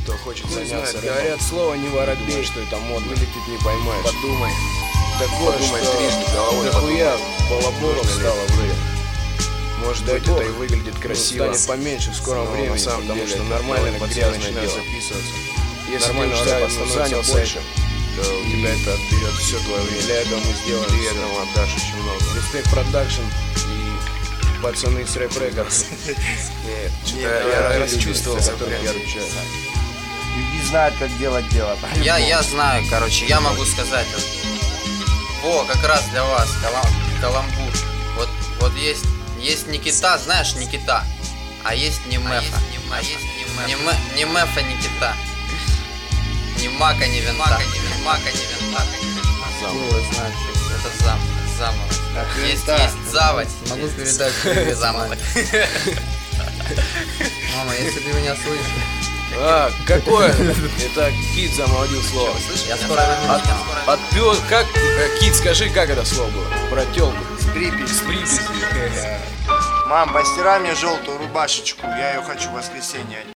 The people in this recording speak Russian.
кто хочет Хуй заняться знает, рэпом. говорят, слово не воробей, Думаешь, что это модно, вылетит не поймаешь. подумай. Такое, Подумай что трижды, головой дохуя подумай. балаболов Нужно ли стало в рэпе. Может Дай быть, бог, это и выглядит красиво. станет поменьше в скором Но времени, на самом потому деле что это нормально довольно грязное начинает дело. записываться. Если Нормального ты рэпа становится становится больше, то у тебя это отберет все твое время. для этого мы сделаем Ты всё. этому отдашь очень много. Респект продакшн и пацаны с Рэп Рекордс. Нет, Я я расчувствовался, за которых я отвечаю. Не знают, как делать дело. Я знаю, короче, я могу сказать. Во, как раз для вас, каламбур. Вот есть Никита, знаешь, Никита, а есть Немефа. Не Мефа, Никита. Ни Мака, ни Винта. Это замолоть. Есть заводь. Могу передать привет Замолоть. Мама, если ты меня слышишь, Какое? Это Кит замолодил слово. я скоро вернусь. От пёс, как, Кит, скажи, как это слово было? Про тёлку. С Припяти. Мам, постирай мне желтую рубашечку, я ее хочу в воскресенье.